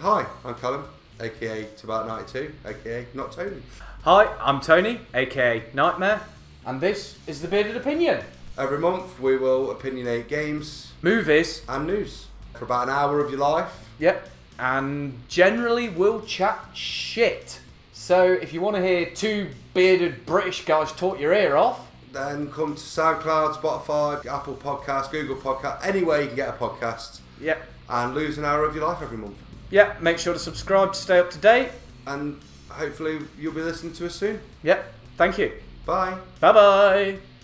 Hi, I'm Callum, aka Tabat92, aka Not Tony. Hi, I'm Tony, aka Nightmare, and this is the Bearded Opinion. Every month we will opinionate games, Movies, and news for about an hour of your life. yep, and generally we'll chat shit. So if you want to hear two bearded British guys talk your ear off, Then come to SoundCloud, Spotify, Apple Podcasts, Google Podcasts, anywhere you can get a podcast, yep, and lose an hour of your life every month. yep, make sure to subscribe to stay up to date. And hopefully you'll be listening to us soon. Yep, thank you. Bye. Bye bye.